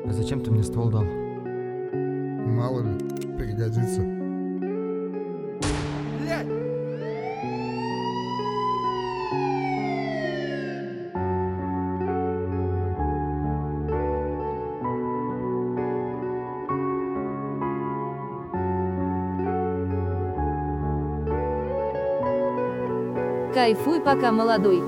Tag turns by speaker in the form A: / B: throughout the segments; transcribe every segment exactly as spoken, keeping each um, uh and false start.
A: А зачем ты мне ствол дал?
B: Мало ли, пригодится.
A: Блядь!
C: Кайфуй, пока молодой.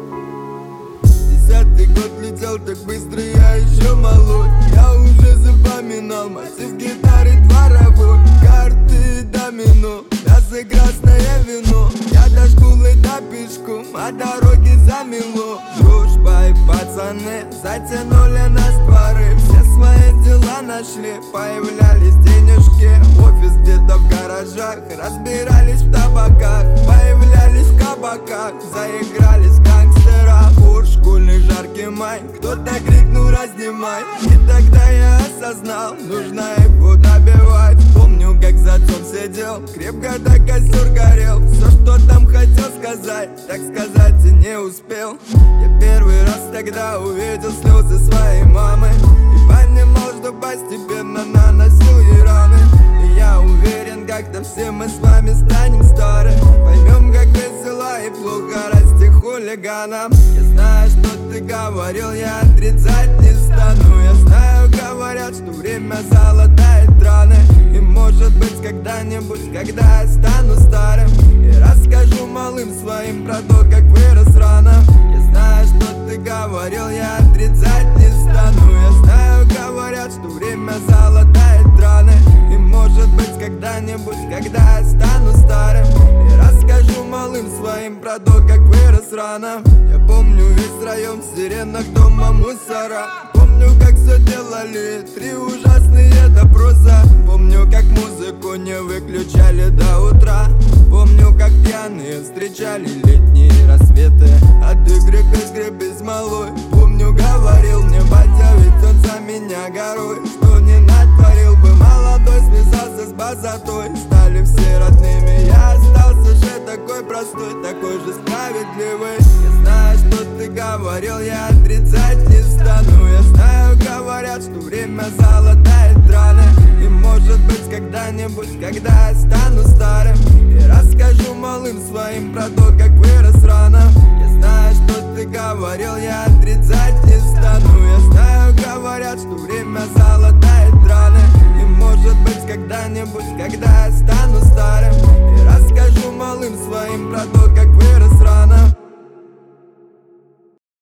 D: Десятый год летел так быстро, я еще молод. Я уже запоминал массив гитары дворовой, карты домино, мясо красное вино. Я до школы до пешком, а дороги замело. Дружба и пацаны затянули нас дворы. Все свои дела нашли, появлялись денежки. Офис где-то в гаражах, разбирались в табаках. Появлялись в кабаках, заигрались гангстера. Уж школьный жаркий май, кто-то крикнул раздевай. И тогда я осознал, нужно его добивать. Помню, как за отцом сидел, крепко до костер горел. Все, что там хотел сказать, так сказать и не успел. Я первый раз тогда увидел слезы своей мамы и понимал, что постепенно наносил ей раны. И я уверен, как-то все мы с вами станем стары, поймем, как весело и плохо расти хулиганам. Я знаю, что ты говорил, я отрицать не стану. Я знаю, говорят, что время золотает раны. И может быть когда-нибудь, когда я стану старым, и расскажу малым своим про то, как вырос рано. Я знаю, что ты говорил, я отрицать не стану. Я знаю, говорят, что время золотает раны. И может быть когда-нибудь, когда я стану старым, и расскажу малым своим про то, как вырос рано. Я помню весь район в сиренах дома мусора. Помню, как все делали, три ужасные допроса. Помню, как музыку не выключали до утра. Помню, как пьяные встречали летние рассветы от игры к игре без малой. Помню, говорил мне батя, ведь он за меня горой, что не натворил бы молодой, связался с базатой. Стали все родными, я остался же такой простой, такой же справедливый. Я знаю, что ты говорил, я отрицать не стану. Я знаю, говорят, что время золотает раны. И может быть когда-нибудь, когда я стану старым, и расскажу малым своим про то, как вырос рано. Я знаю, что ты говорил, я отрицать не стану. Я знаю, говорят, что время золотает раны. И может быть когда-нибудь, когда я стану старым, и расскажу малым своим про то, как вырос рано.